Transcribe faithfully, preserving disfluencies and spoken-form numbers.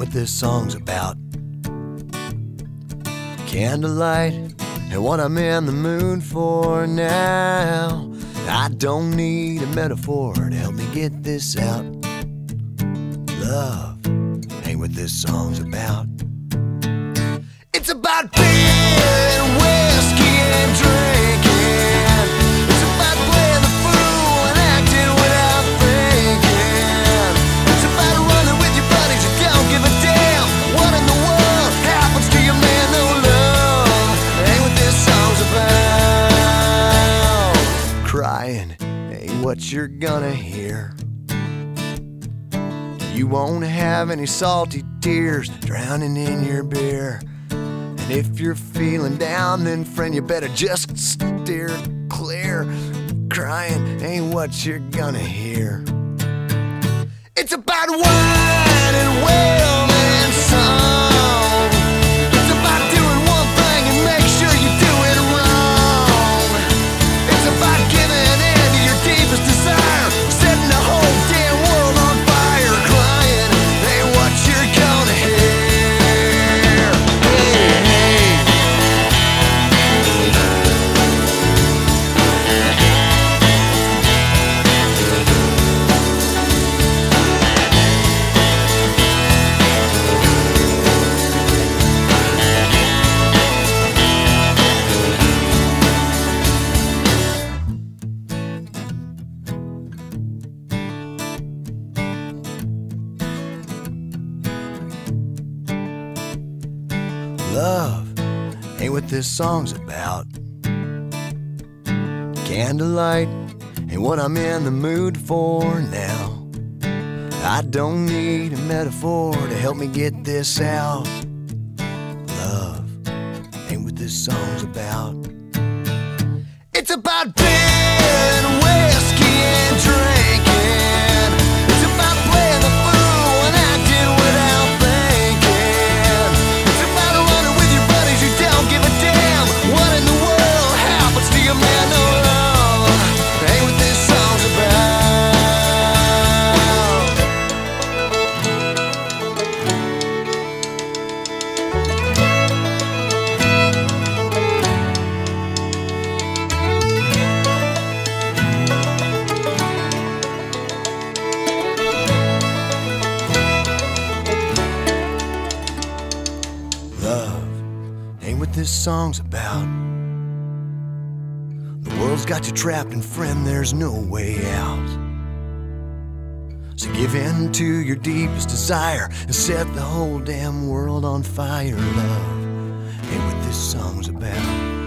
what this song's about. Candlelight and what I'm in the mood for now. I don't need a metaphor to help me get this out. Love ain't what this song's about. It's about beer and whiskey and drinking. It's about playing the fool and acting without thinking. It's about running with your buddies who don't give a damn what in the world happens to your man. No love ain't what this song's about. Crying ain't what you're gonna hear. You won't have any salty tears drowning in your beer. And if you're feeling down, then friend, you better just steer clear. Crying ain't what you're gonna hear. It's about wine and wailing and song. It's about doing one thing and make sure you do it wrong. It's about giving in to your deepest desire, setting the whole damn world on fire. Crying ain't what you're gonna hear. Love ain't what this song's about. Candlelight ain't what I'm in the mood for now. I don't need a metaphor to help me get this out. Love ain't what this song's about. It's about beer and whiskey and drinking. It's about playing the fool and acting without thinking. It's about running with your buddies who don't give a damn what in the world happens to your man. No love ain't what this song's about. Love ain't what this song's about. The world's got you trapped, and friend, there's no way out. So give in to your deepest desire and set the whole damn world on fire. Love ain't what this song's about.